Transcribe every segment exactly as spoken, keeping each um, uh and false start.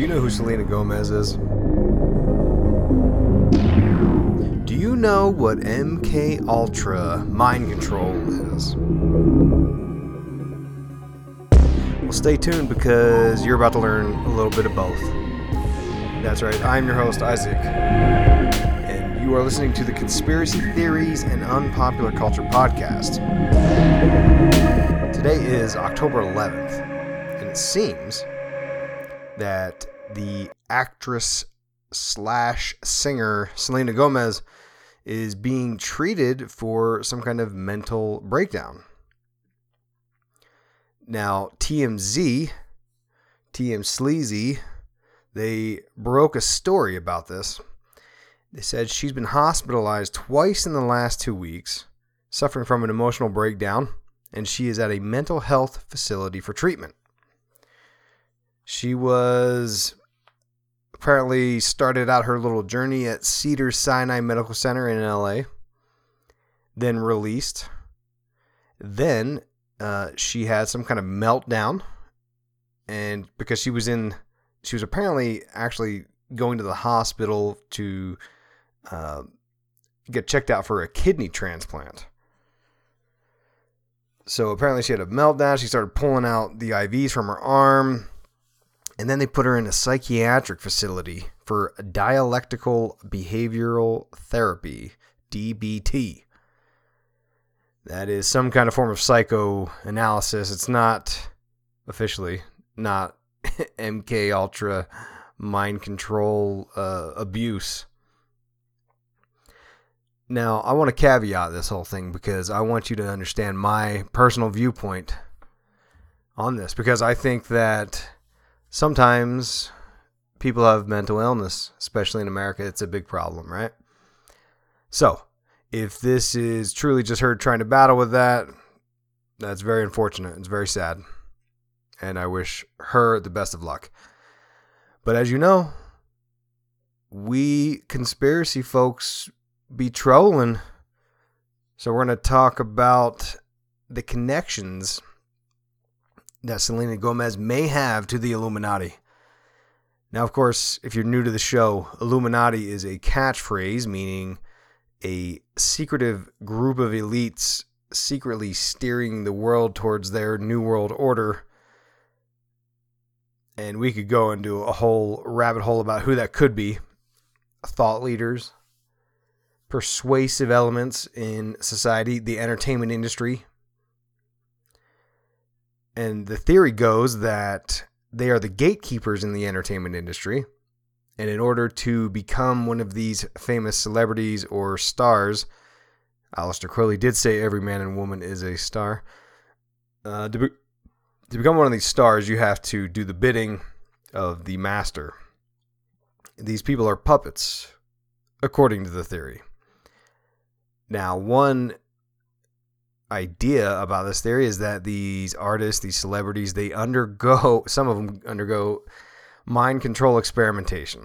you know who Selena Gomez is? Do you know what M K Ultra mind control is? Well, stay tuned because you're about to learn a little bit of both. That's right, I'm your host, Isaac, and you are listening to the Conspiracy Theories and Unpopular Culture podcast. Today is October eleventh, and it seems that the actress slash singer Selena Gomez is being treated for some kind of mental breakdown. Now, T M Z, T M Sleazy, they broke a story about this. They said she's been hospitalized twice in the last two weeks, suffering from an emotional breakdown, and she is at a mental health facility for treatment. She was apparently started out her little journey at Cedars-Sinai Medical Center in L A, then released. Then uh, she had some kind of meltdown, and because she was in, she was apparently actually going to the hospital to uh, get checked out for a kidney transplant. So apparently she had a meltdown. She started pulling out the I Vs from her arm. And then they put her in a psychiatric facility for dialectical behavioral therapy, D B T. That is some kind of form of psychoanalysis. It's not officially not M K Ultra mind control uh, abuse. Now, I want to caveat this whole thing because I want you to understand my personal viewpoint on this, because I think that sometimes people have mental illness, especially in America. It's a big problem, right? So, if this is truly just her trying to battle with that, that's very unfortunate. It's very sad. And I wish her the best of luck. But as you know, we conspiracy folks be trolling. So we're going to talk about the connections that Selena Gomez may have to the Illuminati. Now, of course, if you're new to the show, Illuminati is a catchphrase meaning a secretive group of elites secretly steering the world towards their new world order. And we could go into a whole rabbit hole about who that could be. Thought leaders, persuasive elements in society, the entertainment industry. And the theory goes that they are the gatekeepers in the entertainment industry. And in order to become one of these famous celebrities or stars, Aleister Crowley did say every man and woman is a star. Uh, to, be, to become one of these stars, you have to do the bidding of the master. These people are puppets, according to the theory. Now, one idea about this theory is that these artists, these celebrities, they undergo, some of them undergo mind control experimentation.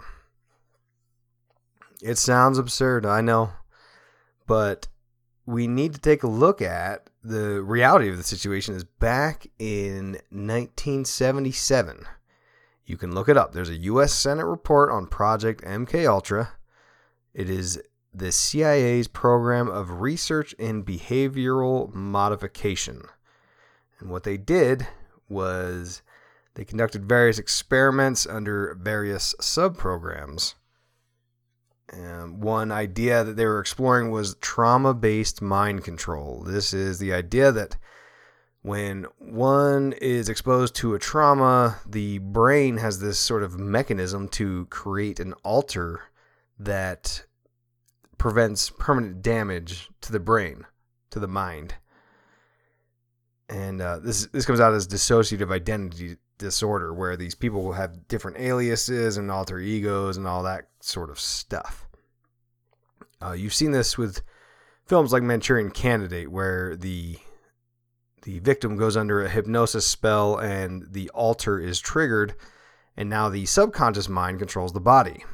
It sounds absurd, I know, but we need to take a look at the reality of the situation. Is back in nineteen seventy-seven. You can look it up. There's a U S Senate report on Project M K Ultra. It is the C I A's program of research in behavioral modification. And what they did was they conducted various experiments under various sub-programs. And one idea that they were exploring was trauma-based mind control. This is the idea that when one is exposed to a trauma, the brain has this sort of mechanism to create an alter that prevents permanent damage to the brain, to the mind. And uh, this this comes out as dissociative identity disorder, where these people will have different aliases and alter egos and all that sort of stuff. Uh, you've seen this with films like Manchurian Candidate, where the the victim goes under a hypnosis spell and the alter is triggered, and now the subconscious mind controls the body.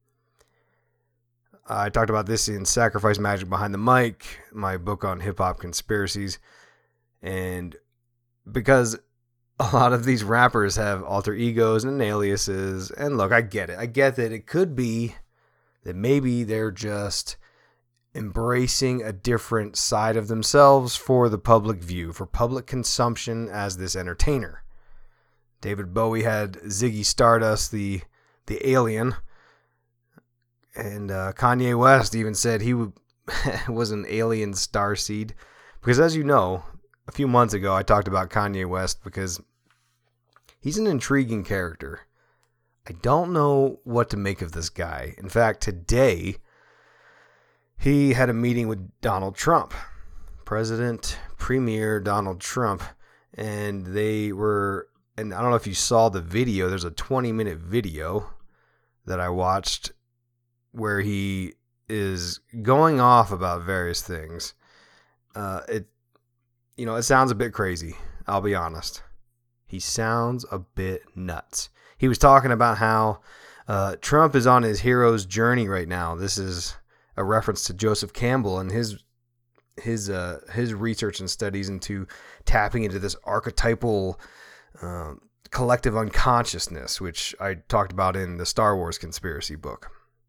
I talked about this in Sacrifice Magic Behind the Mic, my book on hip-hop conspiracies. And because a lot of these rappers have alter egos and aliases. And look, I get it. I get that it could be that maybe they're just embracing a different side of themselves for the public view, for public consumption as this entertainer. David Bowie had Ziggy Stardust, the the alien. And uh, Kanye West even said he w- was an alien starseed. Because as you know, a few months ago I talked about Kanye West because he's an intriguing character. I don't know what to make of this guy. In fact, today he had a meeting with Donald Trump, President Premier Donald Trump, and they were, and I don't know if you saw the video, there's a twenty minute video that I watched where he is going off about various things. Uh, it, you know, it sounds a bit crazy. I'll be honest. He sounds a bit nuts. He was talking about how uh, Trump is on his hero's journey right now. This is a reference to Joseph Campbell and his his uh, his research and studies into tapping into this archetypal uh, collective unconsciousness, which I talked about in the Star Wars conspiracy book.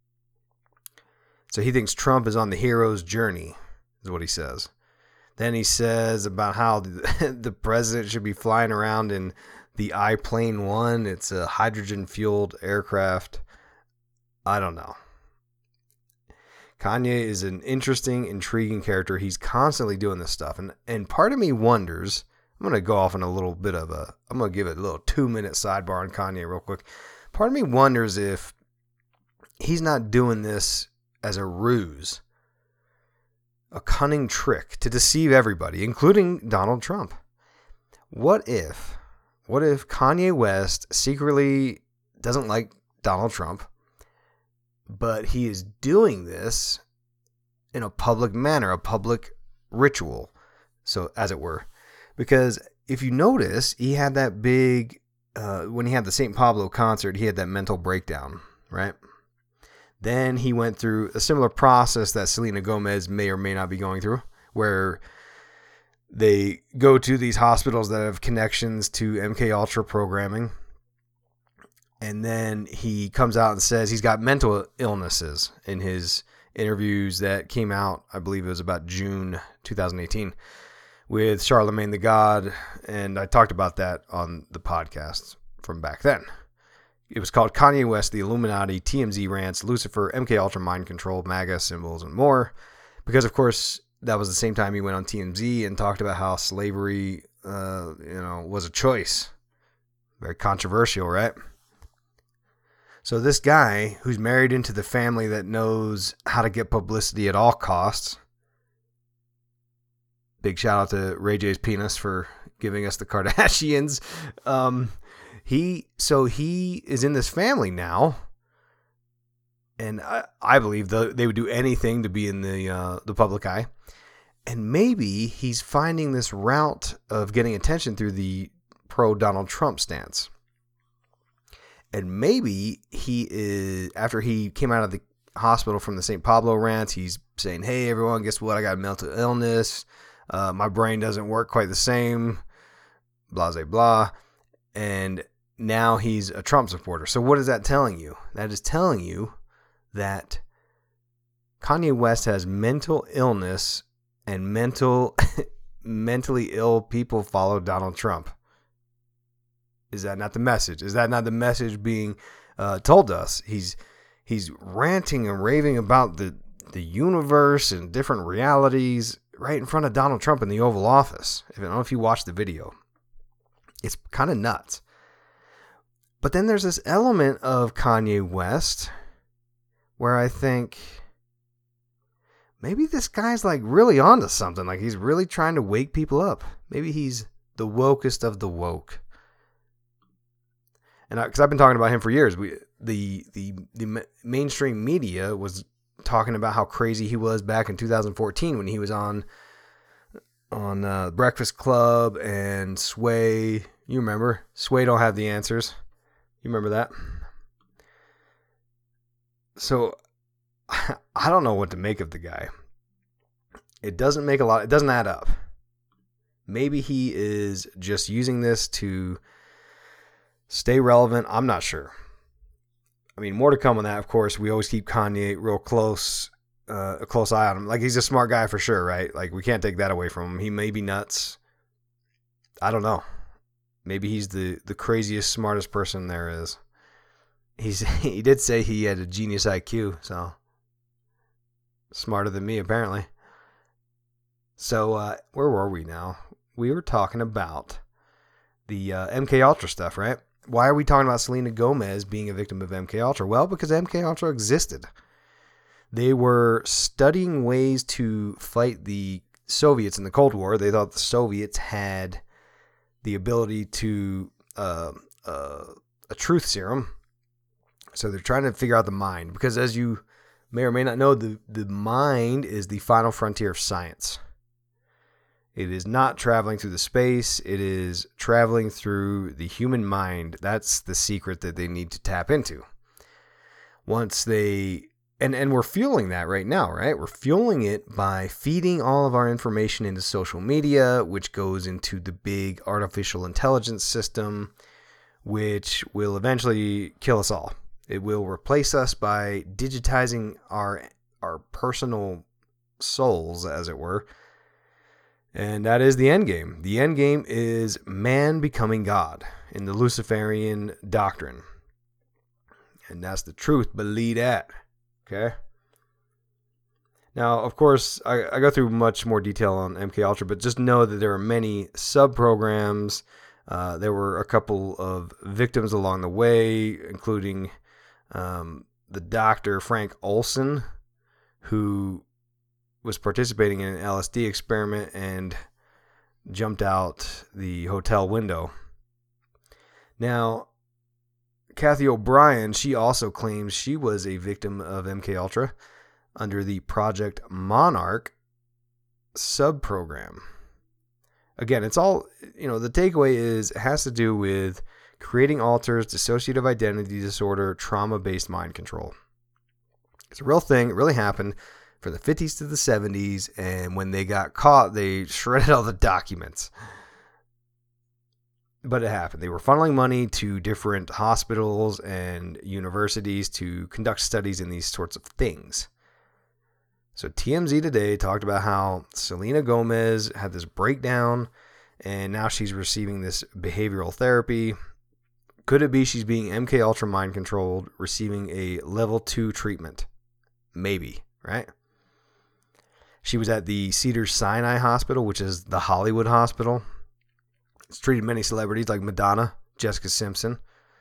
So he thinks Trump is on the hero's journey, is what he says. Then he says about how the, the president should be flying around in the I-Plane One. It's a hydrogen-fueled aircraft. I don't know. Kanye is an interesting, intriguing character. He's constantly doing this stuff. And, and part of me wonders, I'm going to go off in a little bit of a, I'm going to give it a little two-minute sidebar on Kanye real quick. Part of me wonders if he's not doing this as a ruse, a cunning trick to deceive everybody, including Donald Trump. What if, what if Kanye West secretly doesn't like Donald Trump, but he is doing this in a public manner, a public ritual, so as it were? Because if you notice, he had that big, uh, when he had the Saint Pablo concert, he had that mental breakdown, right? Then he went through a similar process that Selena Gomez may or may not be going through, where they go to these hospitals that have connections to M K Ultra programming. And then he comes out and says he's got mental illnesses in his interviews that came out, I believe it was about June twenty eighteen, with Charlemagne the God. And I talked about that on the podcast from back then. It was called Kanye West, the Illuminati, T M Z Rants, Lucifer, M K Ultra Mind Control, MAGA symbols, and more. Because, of course, that was the same time he went on T M Z and talked about how slavery, uh, you know, was a choice. Very controversial, right? So this guy who's married into the family that knows how to get publicity at all costs. Big shout out to Ray J's penis for giving us the Kardashians. Um... He so he is in this family now, and I, I believe the, they would do anything to be in the uh, the public eye. And maybe he's finding this route of getting attention through the pro Donald Trump stance. And maybe he is, after he came out of the hospital from the Saint Pablo rants, he's saying, "Hey everyone, guess what? I got mental illness. Uh, my brain doesn't work quite the same. Blah blah blah." And now he's a Trump supporter. So what is that telling you? That is telling you that Kanye West has mental illness, and mental, mentally ill people follow Donald Trump. Is that not the message? Is that not the message being uh, told to us? He's he's ranting and raving about the, the universe and different realities right in front of Donald Trump in the Oval Office. I don't know if you watched the video. It's kind of nuts. But then there's this element of Kanye West where I think maybe this guy's like really onto something. Like he's really trying to wake people up. Maybe he's the wokest of the woke. And because I've been talking about him for years, we the the the mainstream media was talking about how crazy he was back in two thousand fourteen when he was on on uh, Breakfast Club and Sway. You remember? Sway Don't Have the Answers. You remember that? So, I don't know what to make of the guy. It doesn't make a lot, it doesn't add up. Maybe he is just using this to stay relevant. I'm not sure. I mean, more to come on that, of course. We always keep Kanye real close, uh, a close eye on him. Like, he's a smart guy for sure, right? Like, we can't take that away from him. He may be nuts. I don't know. Maybe he's the, the craziest, smartest person there is. He's he did say he had a genius I Q, so smarter than me apparently. So uh, where were we now? We were talking about the uh, M K Ultra stuff, right? Why are we talking about Selena Gomez being a victim of M K Ultra? Well, because M K Ultra existed. They were studying ways to fight the Soviets in the Cold War. They thought the Soviets had the ability to uh, uh, a truth serum. So they're trying to figure out the mind, because as you may or may not know, the, the mind is the final frontier of science. It is not traveling through the space. It is traveling through the human mind. That's the secret that they need to tap into. Once they, and, and we're fueling that right now, right? We're fueling it by feeding all of our information into social media, which goes into the big artificial intelligence system, which will eventually kill us all. It will replace us by digitizing our our personal souls, as it were. And that is the end game. The end game is man becoming God in the Luciferian doctrine. And that's the truth. Believe that. Okay? Now, of course, I, I go through much more detail on M K Ultra, but just know that there are many sub-programs. Uh, there were a couple of victims along the way, including um, the doctor Frank Olson, who was participating in an L S D experiment and jumped out the hotel window. Now, Kathy O'Brien, she also claims she was a victim of M K Ultra under the Project Monarch sub-program. Again, it's all, you know, the takeaway is it has to do with creating alters, dissociative identity disorder, trauma-based mind control. It's a real thing. It really happened from the fifties to the seventies, and when they got caught, they shredded all the documents. But it happened. They were funneling money to different hospitals and universities to conduct studies in these sorts of things. So T M Z Today talked about how Selena Gomez had this breakdown, and now she's receiving this behavioral therapy. Could it be she's being M K Ultra mind controlled, receiving a level two treatment? Maybe, right? She was at the Cedars-Sinai Hospital, which is the Hollywood hospital. It's treated many celebrities like Madonna, Jessica Simpson.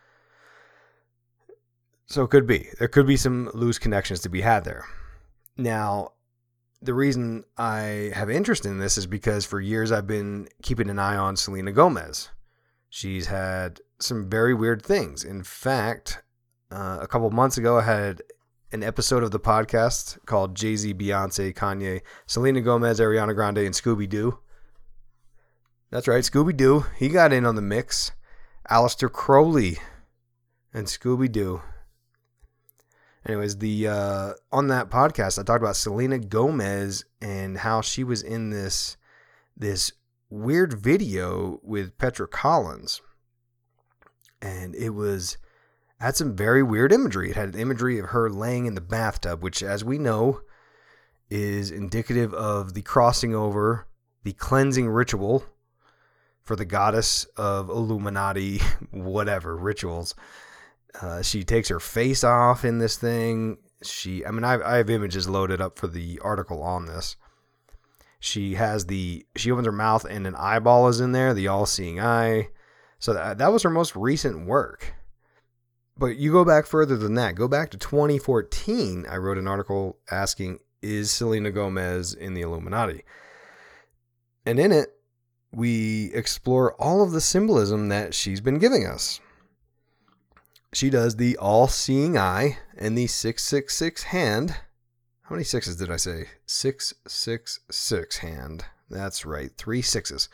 So it could be. There could be some loose connections to be had there. Now, the reason I have interest in this is because for years I've been keeping an eye on Selena Gomez. She's had some very weird things. In fact, uh, a couple months ago, I had an episode of the podcast called Jay-Z, Beyonce, Kanye, Selena Gomez, Ariana Grande, and Scooby-Doo. That's right, Scooby-Doo. He got in on the mix. Aleister Crowley and Scooby-Doo. Anyways, the uh, on that podcast, I talked about Selena Gomez and how she was in this this weird video with Petra Collins. And it was had some very weird imagery. It had an imagery of her laying in the bathtub, which, as we know, is indicative of the crossing over, the cleansing ritual for the goddess of Illuminati, whatever, rituals. Uh, she takes her face off in this thing. She, I mean, I, I have images loaded up for the article on this. She has the, she opens her mouth and an eyeball is in there, the all-seeing eye. So that, that was her most recent work. But you go back further than that. Go back to twenty fourteen. I wrote an article asking, is Selena Gomez in the Illuminati? And in it, we explore all of the symbolism that she's been giving us. She does the all-seeing eye and the six six six hand. How many sixes did I say? six six six hand. That's right, three sixes.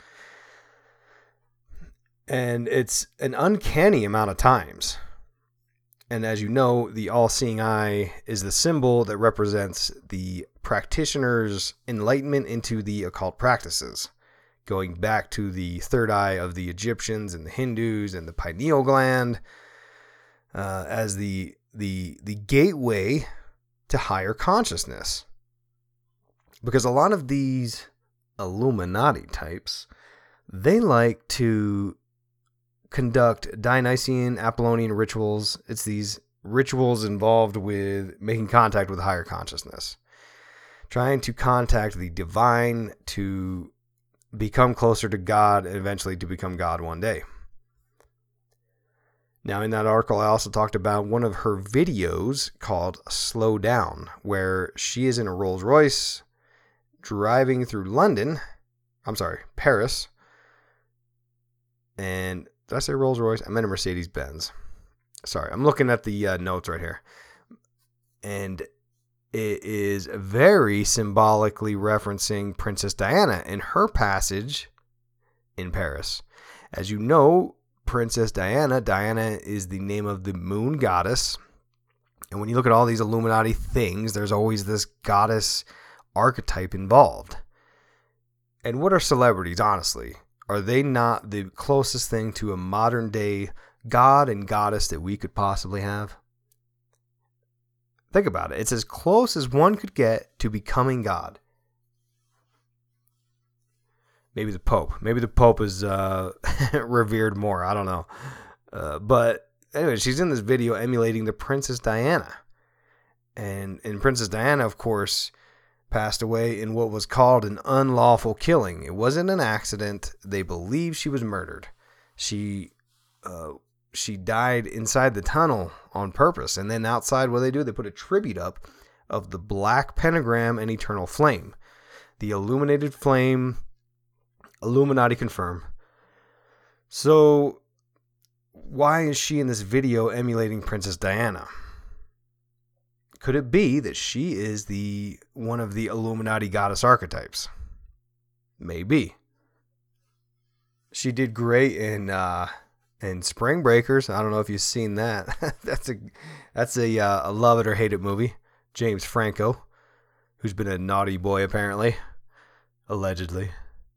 And it's an uncanny amount of times. And as you know, the all-seeing eye is the symbol that represents the practitioner's enlightenment into the occult practices. going back to the third eye of the Egyptians and the Hindus and the pineal gland uh, as the the the gateway to higher consciousness. Because a lot of these Illuminati types, they like to conduct Dionysian, Apollonian rituals. It's these rituals involved with making contact with higher consciousness, trying to contact the divine to become closer to God and eventually to become God one day. Now, in that article, I also talked about one of her videos called Slow Down, where she is in a Rolls Royce driving through London. I'm sorry, Paris. And did I say Rolls Royce? I meant a Mercedes Benz. Sorry, I'm looking at the uh, notes right here. And it is very symbolically referencing Princess Diana in her passage in Paris. As you know, Princess Diana, Diana is the name of the moon goddess. And when you look at all these Illuminati things, there's always this goddess archetype involved. And what are celebrities, honestly? Are they not the closest thing to a modern day god and goddess that we could possibly have? Think about it. It's as close as one could get to becoming God. Maybe the Pope. Maybe the Pope is uh, revered more. I don't know. Uh, but anyway, she's in this video emulating the Princess Diana. And, and Princess Diana, of course, passed away in what was called an unlawful killing. It wasn't an accident. They believe she was murdered. She... Uh, She died inside the tunnel on purpose. And then outside, what they do, they put a tribute up of the black pentagram and eternal flame. The illuminated flame, Illuminati confirm. So, why is she in this video emulating Princess Diana? Could it be that she is the one of the Illuminati goddess archetypes? Maybe. She did great in... Uh, And Spring Breakers, I don't know if you've seen that. that's a that's a, uh, a love it or hate it movie. James Franco, who's been a naughty boy apparently, allegedly.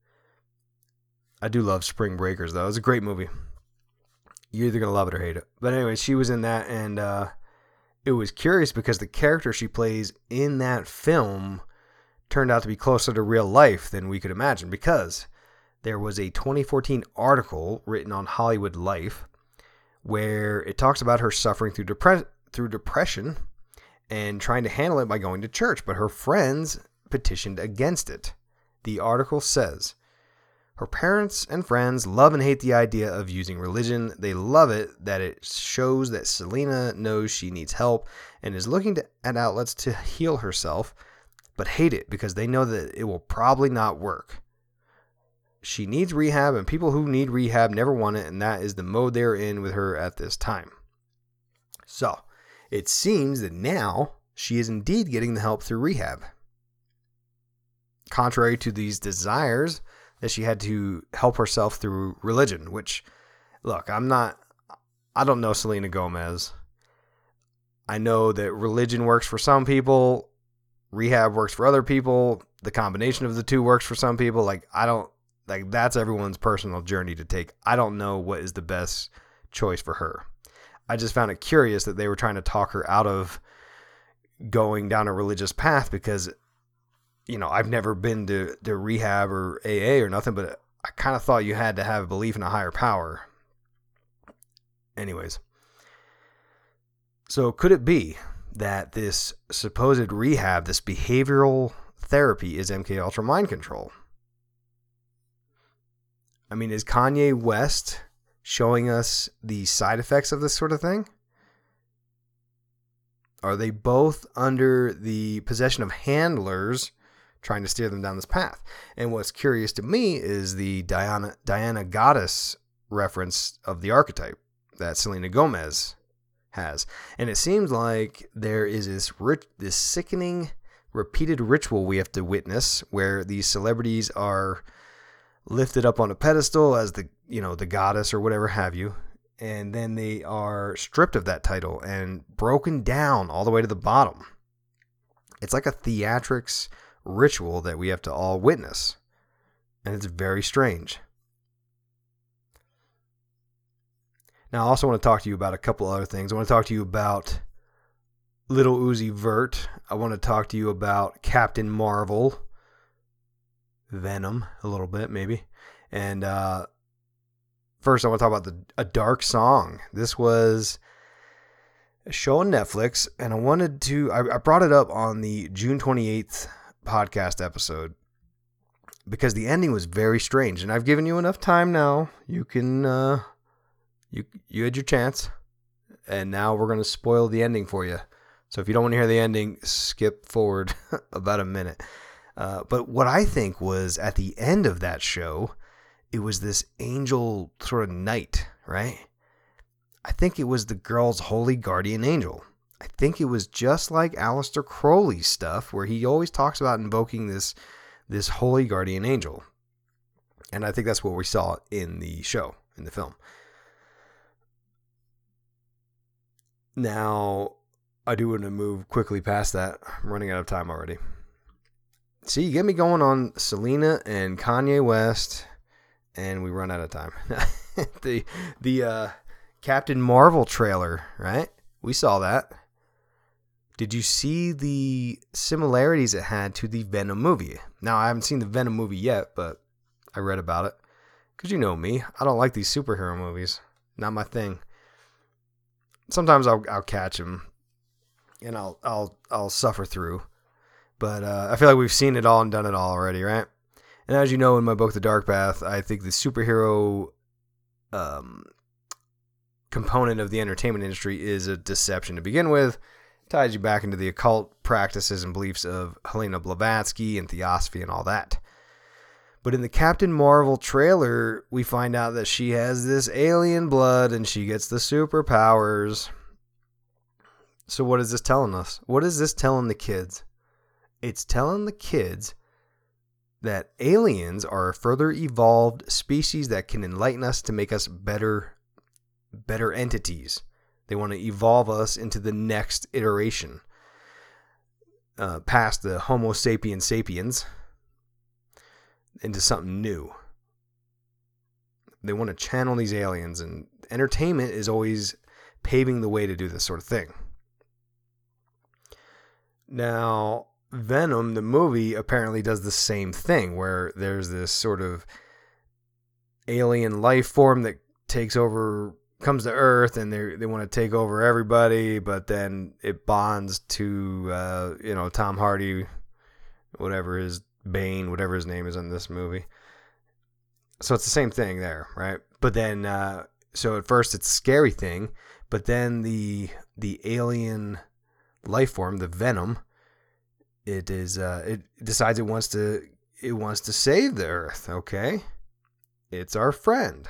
I do love Spring Breakers though. It's a great movie. You're either gonna love it or hate it. But anyway, she was in that, and uh, it was curious because the character she plays in that film turned out to be closer to real life than we could imagine, because there was a twenty fourteen article written on Hollywood Life where it talks about her suffering through depre- through depression and trying to handle it by going to church, but her friends petitioned against it. The article says, her parents and friends love and hate the idea of using religion. They love it that it shows that Selena knows she needs help and is looking to, at outlets to heal herself, but hate it because they know that it will probably not work. She needs rehab, and people who need rehab never want it, and that is the mode they're in with her at this time. So, it seems that now she is indeed getting the help through rehab. Contrary to these desires that she had to help herself through religion, which, look, I'm not, I don't know Selena Gomez. I know that religion works for some people, rehab works for other people, the combination of the two works for some people. Like, I don't, Like, that's everyone's personal journey to take. I don't know what is the best choice for her. I just found it curious that they were trying to talk her out of going down a religious path because, you know, I've never been to, to rehab or A A or nothing, but I kind of thought you had to have belief in a higher power. Anyways. So could it be that this supposed rehab, this behavioral therapy is M K Ultra mind control? I mean, is Kanye West showing us the side effects of this sort of thing? Are they both under the possession of handlers trying to steer them down this path? And what's curious to me is the Diana, Diana goddess reference of the archetype that Selena Gomez has. And it seems like there is this rich, this sickening, repeated ritual we have to witness where these celebrities are lifted up on a pedestal as the, you know, the goddess or whatever have you, and then they are stripped of that title and broken down all the way to the bottom. It's like a theatrics ritual that we have to all witness. And it's very strange. Now, I also want to talk to you about a couple other things. I want to talk to you about Little Uzi Vert. I want to talk to you about Captain Marvel. Venom, a little bit, maybe. And uh, first, I want to talk about the, a dark song. This was a show on Netflix, and I wanted to... I, I brought it up on the June twenty-eighth podcast episode because the ending was very strange, and I've given you enough time now. You can... Uh, You you had your chance, and now we're going to spoil the ending for you. So if you don't want to hear the ending, skip forward about a minute. Uh, but what I think was at the end of that show, it was this angel sort of knight, right? I think it was the girl's holy guardian angel. I think it was just like Aleister Crowley's stuff, where he always talks about invoking this, this holy guardian angel. And I think that's what we saw in the show, in the film. Now, I do want to move quickly past that. I'm running out of time already. See, you get me going on Selena and Kanye West, and we run out of time. the the uh, Captain Marvel trailer, right? We saw that. Did you see the similarities it had to the Venom movie? Now, I haven't seen the Venom movie yet, but I read about it. Because you know me, I don't like these superhero movies. Not my thing. Sometimes I'll I'll catch them, and I'll I'll I'll suffer through, but uh, I feel like we've seen it all and done it all already, right? And as you know, in my book, The Dark Path, I think the superhero um, component of the entertainment industry is a deception to begin with. It ties you back into the occult practices and beliefs of Helena Blavatsky and Theosophy and all that. But in the Captain Marvel trailer, we find out that she has this alien blood and she gets the superpowers. So what is this telling us? What is this telling the kids? It's telling the kids that aliens are a further evolved species that can enlighten us to make us better, better entities. They want to evolve us into the next iteration, uh, past the Homo sapiens sapiens, into something new. They want to channel these aliens, and entertainment is always paving the way to do this sort of thing. Now, Venom, the movie, apparently does the same thing, where there's this sort of alien life form that takes over, comes to Earth, and they they want to take over everybody, but then it bonds to, uh, you know, Tom Hardy, whatever his Bane, whatever his name is in this movie. So it's the same thing there, right? But then, uh, so at first it's a scary thing, but then the the alien life form, the Venom, it is uh, it decides it wants to it wants to save the Earth. Okay, it's our friend.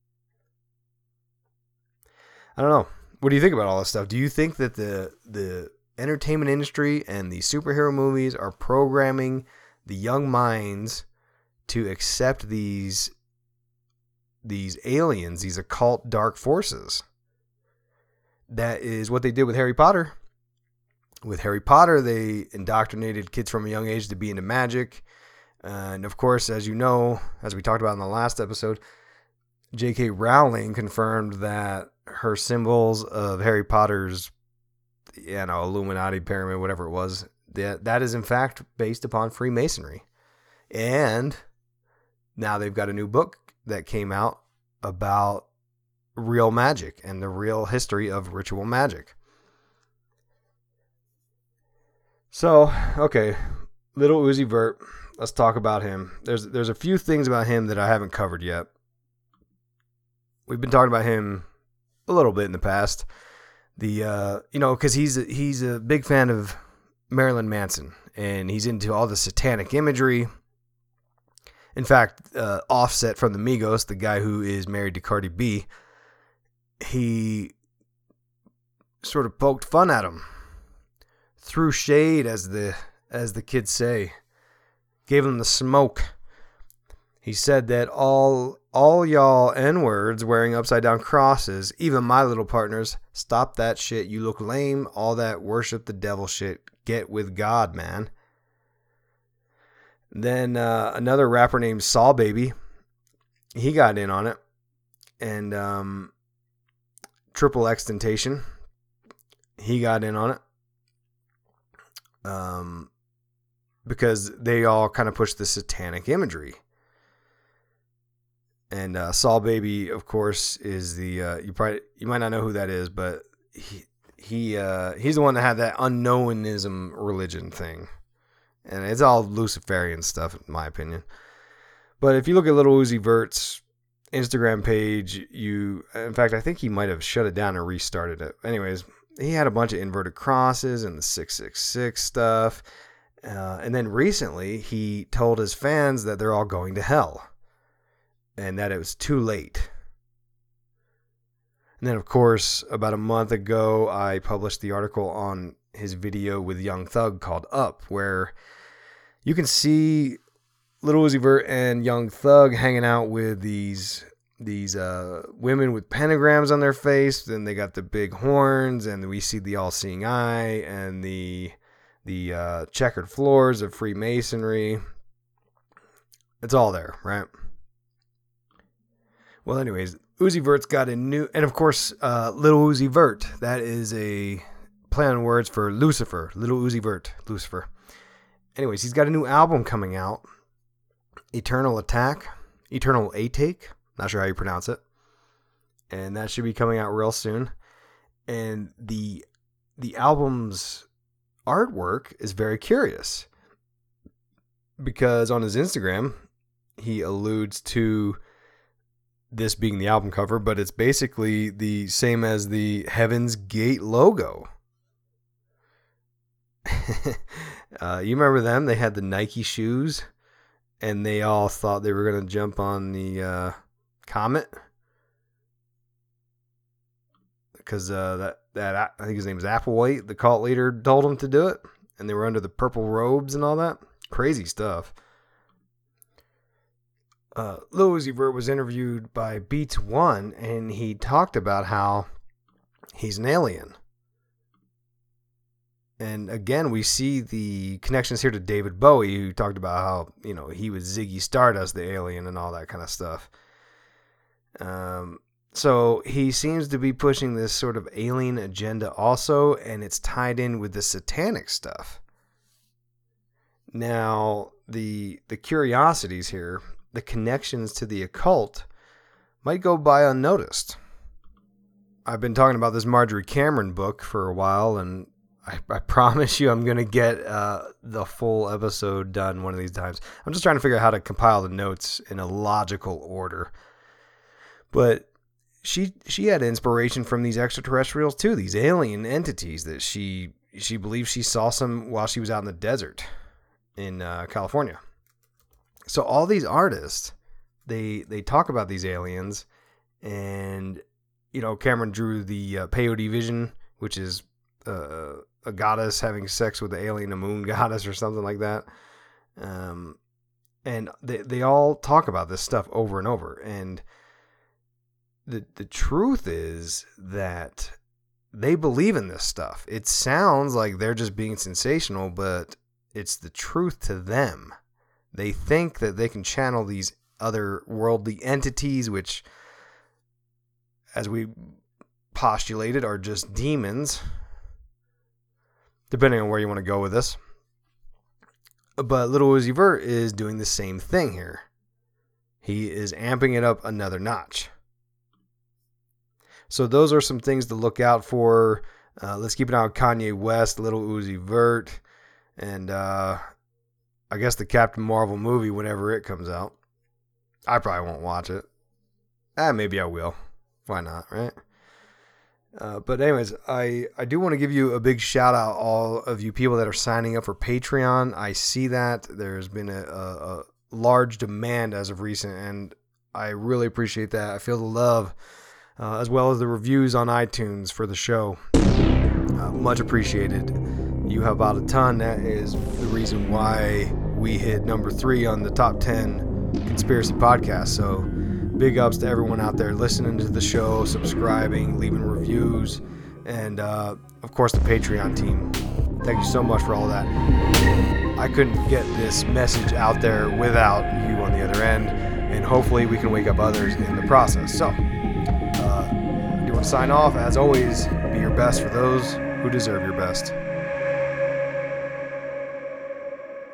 I don't know. What do you think about all this stuff? Do you think that the the entertainment industry and the superhero movies are programming the young minds to accept these these aliens, these occult dark forces? That is what they did with Harry Potter. With Harry Potter, they indoctrinated kids from a young age to be into magic. And of course, as you know, as we talked about in the last episode, J K Rowling confirmed that her symbols of Harry Potter's, you know, Illuminati pyramid, whatever it was, that that is in fact based upon Freemasonry. And now they've got a new book that came out about real magic and the real history of ritual magic. So, okay, Little Uzi Vert, let's talk about him. There's there's a few things about him that I haven't covered yet. We've been talking about him a little bit in the past. The uh, you know, because he's a, he's a big fan of Marilyn Manson, and he's into all the satanic imagery. In fact, uh, Offset from the Migos, the guy who is married to Cardi B, he sort of poked fun at him, threw shade, as the as the kids say, gave him the smoke. He said that all all y'all N-words wearing upside down crosses, even my little partners, stop that shit. You look lame. All that worship the devil shit. Get with God, man. Then uh, another rapper named Saul Baby, he got in on it. And um, Triple Extentation, he got in on it. Um, because they all kind of push the satanic imagery. And uh, Saul Baby, of course, is the uh, you probably you might not know who that is, but he he uh, he's the one that had that unknowinism religion thing, and it's all Luciferian stuff, in my opinion. But if you look at Lil Uzi Vert's Instagram page, you in fact I think he might have shut it down and restarted it. Anyways, he had a bunch of inverted crosses and the six six six stuff, uh, and then recently he told his fans that they're all going to hell. And that it was too late. And then, of course, about a month ago, I published the article on his video with Young Thug called Up, where you can see Lil Uzi Vert and Young Thug hanging out with these these uh, women with pentagrams on their face. Then they got the big horns, and we see the all-seeing eye and the the uh, checkered floors of Freemasonry. It's all there, right? Well, anyways, Uzi Vert's got a new, and of course, uh, Lil Uzi Vert. That is a play on words for Lucifer. Lil Uzi Vert, Lucifer. Anyways, he's got a new album coming out, Eternal Attack, Eternal Atake. Not sure how you pronounce it, and that should be coming out real soon. And the the album's artwork is very curious because on his Instagram, he alludes to this being the album cover, but it's basically the same as the Heaven's Gate logo. uh, you remember them? They had the Nike shoes, and they all thought they were going to jump on the uh, comet. Because uh, that, that, I think his name is Applewhite, the cult leader, told them to do it, and they were under the purple robes and all that. Crazy stuff. Uh, Lil Uzi Vert was interviewed by Beats One, and he talked about how he's an alien. And again, we see the connections here to David Bowie, who talked about how, you know, he was Ziggy Stardust, the alien, and all that kind of stuff. Um, so he seems to be pushing this sort of alien agenda also, and it's tied in with the satanic stuff. Now, the the curiosities here, the connections to the occult, might go by unnoticed. I've been talking about this Marjorie Cameron book for a while, and I, I promise you I'm going to get uh, the full episode done one of these times. I'm just trying to figure out how to compile the notes in a logical order. But she she had inspiration from these extraterrestrials too, these alien entities that she she believes she saw some while she was out in the desert in uh, California. So all these artists, they they talk about these aliens, and you know, Cameron drew the uh, peyote vision, which is uh, a goddess having sex with an alien, a moon goddess or something like that. Um, and they they all talk about this stuff over and over. And the the truth is that they believe in this stuff. It sounds like they're just being sensational, but it's the truth to them. They think that they can channel these other worldly entities, which, as we postulated, are just demons, depending on where you want to go with this. But Lil Uzi Vert is doing the same thing here. He is amping it up another notch. So those are some things to look out for. Uh, let's keep an eye on Kanye West, Lil Uzi Vert, and uh, I guess the Captain Marvel movie whenever it comes out. I probably won't watch it. Ah, maybe I will. Why not, right? Uh, but anyways, I, I do want to give you a big shout out, all of you people that are signing up for Patreon. I see that there's been a, a, a large demand as of recent, and I really appreciate that. I feel the love, uh, as well as the reviews on iTunes for the show. Uh, much appreciated. You have about a ton. That is the reason why we hit number three on the top ten conspiracy podcasts. So big ups to everyone out there listening to the show, subscribing, leaving reviews, and uh, of course the Patreon team. Thank you so much for all that. I couldn't get this message out there without you on the other end, and hopefully we can wake up others in the process. So, uh, I do want to sign off. As always, be your best for those who deserve your best.